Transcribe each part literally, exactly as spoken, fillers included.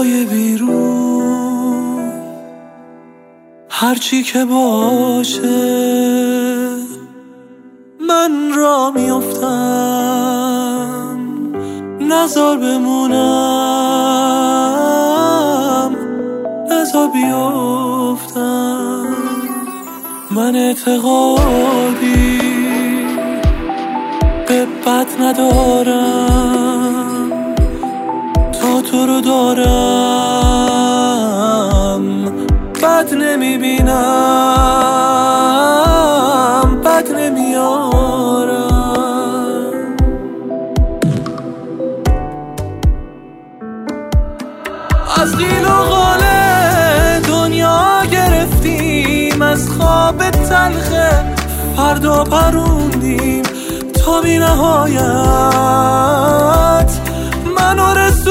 هوای بیرون هرچی که باشه من را میافتم، نزار بمونم، نزار بیافتم. من اعتقادی به بد ندارم، تا تو رو دارم بد نمیبینم، بد نمیارم. از قیل و قاله دنیا گرفتیم، از خواب تلخ فردا پروندیم تا بی نهایت منو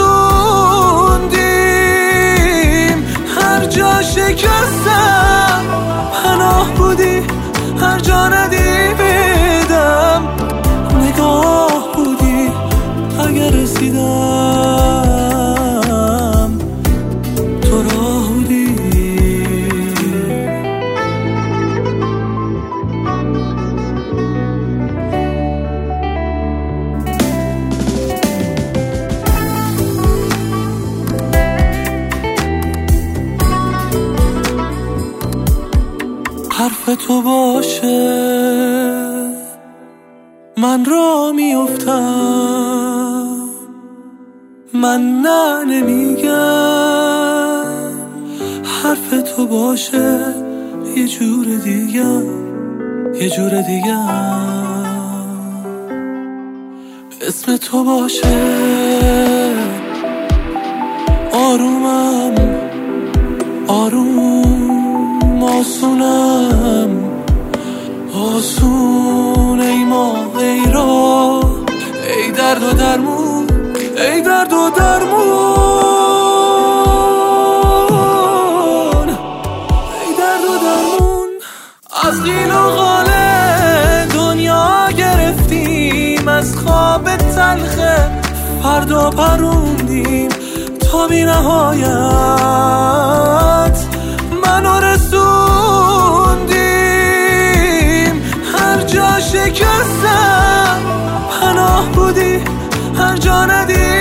رسوندیم. هر جا شکستم پناه بودی، هر جا ندیدم نگاه بودی. اگر رسیدم تو راه بودی. حرف تو باشه من را میافتم، من نه نمیگم. حرف تو باشه یه جور دیگه، یه جور دیگه. اسم تو باشه آرومم، آروم آسونم، آسون ای ماه ای راه، ای درد و درمون، ای درد و درمون، ای درد و درمون. از قیل و قاله دنیا گرفتیم، از خواب تلخ فردا پروندیم تا بی نهایت منو رسوندیم. هر جا شکستم پناه بودی، هر جا ندیدم